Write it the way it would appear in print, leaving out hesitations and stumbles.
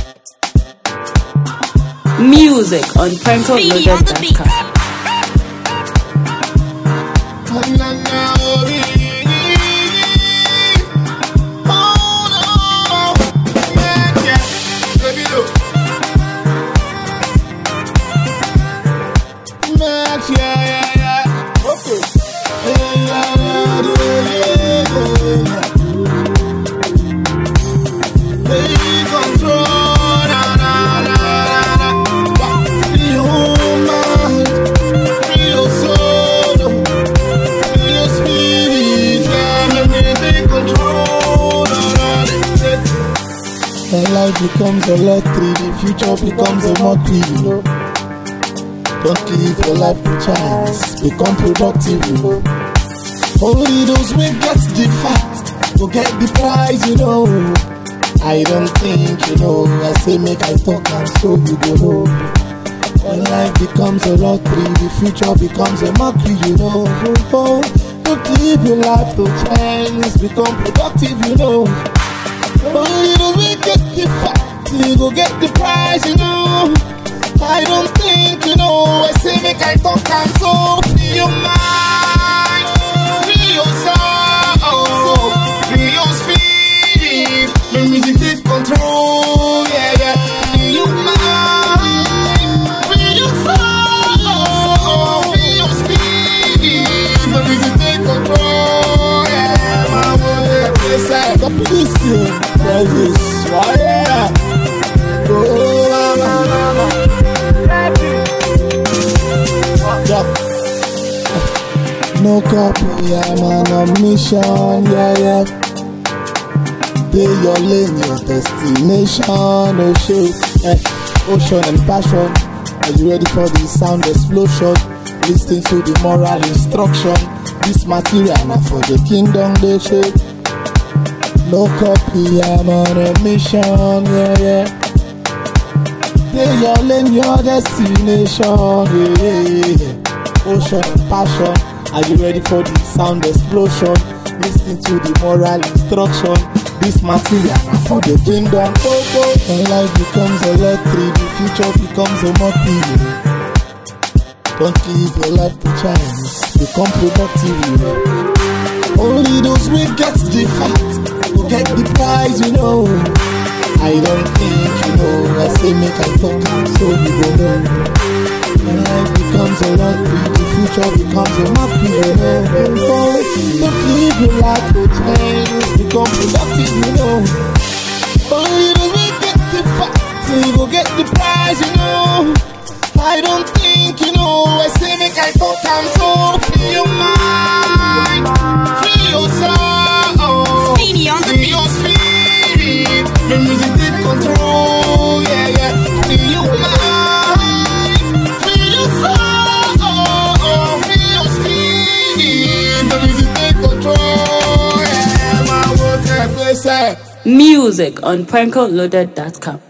Music on PrankoLoaded.com. When life becomes electric, the future becomes a mockery. Don't live your life to chance, become productive. Only those who get the fact will get the prize, I don't think, I say make I talk and so you go know. When life becomes a lottery, the future becomes a mockery, Don't live your life to chance, become productive, Only those who get the fact, you go get the prize, I don't think, I say make I talk and so free your mind, free your soul, free your spirit, the music take control, free your mind, free your soul, free your spirit, the music take control, my word, copy this thing, this, right, no copy, I'm on a mission, Play your lane, your destination, oh shoot, ocean and passion. Are you ready for the sound explosion? Listen to the moral instruction. This material now for the kingdom, they shape. No copy, I'm on a mission, Play your lane, your destination, Ocean and passion. Are you ready for the sound explosion? Listen to the moral instruction. This material for the kingdom. When life becomes electric, the future becomes a mockery. Don't live your life to chance, become productive. Only those who get the fact will get the prize, I don't think, I say make I talk and so you go know. When life becomes a lottery, the future becomes a mockery. Don't live your life to change, become productive, Only those who get the fact, you go get the prize, I don't think, I say make I talk and so free your mind, free your soul, free your spirit, the music take control, free your mind, free your soul, free your spirit, the music take control, my words, Music on PrankoLoaded.com.